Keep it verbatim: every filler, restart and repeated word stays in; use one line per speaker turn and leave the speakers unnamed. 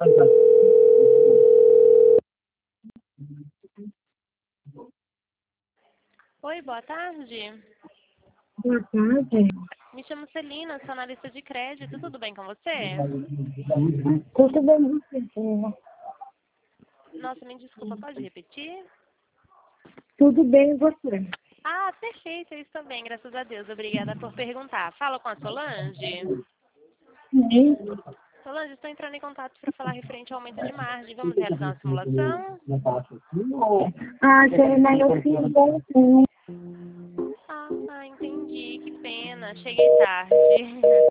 Oi, boa tarde.
Boa tarde.
Me chamo Celina, sou analista de crédito. Tudo bem com você?
Tudo bem, você?
Nossa, me desculpa, pode repetir?
Tudo bem, você?
Ah, perfeito, eu estou bem, graças a Deus. Obrigada por perguntar. Fala com a Solange.
Sim.
Solange, estou entrando em contato para falar referente ao aumento de margem. Vamos realizar uma simulação?
Ah, Celina, eu fiz ontem.
Ah, ah, entendi. Que pena. Cheguei tarde.